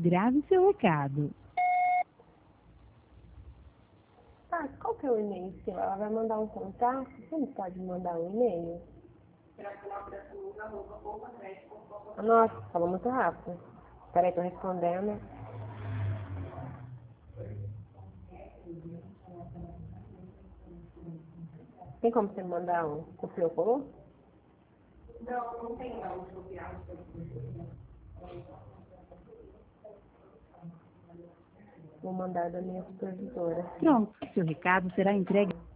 Grave seu recado. Ah, qual que é o e-mail seu? Ela vai mandar um contato? Você não pode mandar um e-mail? Nossa, falou muito rápido. Peraí, tô respondendo. Tem como você mandar um copiou, colou? Não, não tem não. Vou mandar da minha supervisora. Pronto, seu recado será entregue.